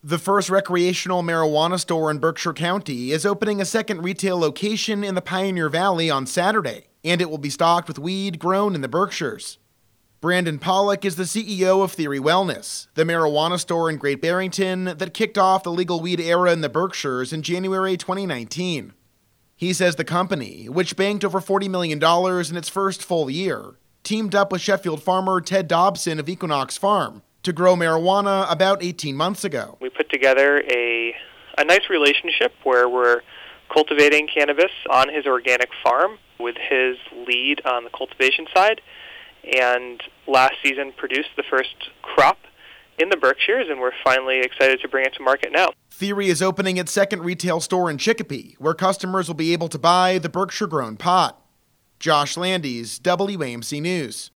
The first recreational marijuana store in Berkshire County is opening a second retail location in the Pioneer Valley on Saturday, and it will be stocked with weed grown in the Berkshires. Brandon Pollock is the CEO of Theory Wellness, the marijuana store in Great Barrington that kicked off the legal weed era in the Berkshires in January 2019. He says the company, which banked over $40 million in its first full year, teamed up with Sheffield farmer Ted Dobson of Equinox Farm to grow marijuana about 18 months ago. We put together a nice relationship where we're cultivating cannabis on his organic farm with his lead on the cultivation side, and last season produced the first crop in the Berkshires, and we're finally excited to bring it to market now. Theory is opening its second retail store in Chicopee, where customers will be able to buy the Berkshire-grown pot. Josh Landis, WAMC News.